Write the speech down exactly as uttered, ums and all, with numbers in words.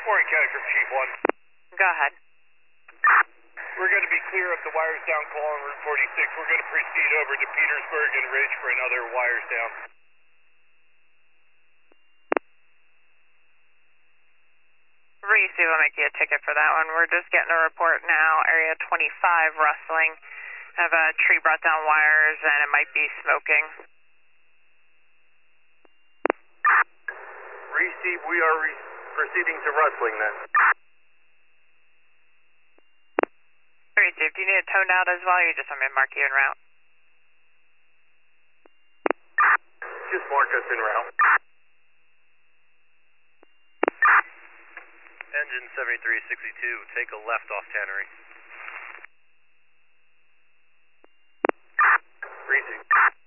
Warren County from Chief one. Go ahead. We're going to be clear of the wires down call on Route forty-six. We're going to proceed over to Petersburg and Ridge for another wires down. Reese, we'll make you a ticket for that one. We're just getting a report now. Area twenty-five rustling. Have a tree brought down wires and it might be smoking. Receive, we are re proceeding to rustling then. Receive, do you need it toned out as well or you just want me to mark you en route? Just mark us en route. Engine seventy-three sixty-two, take a left off Tannery. Receive.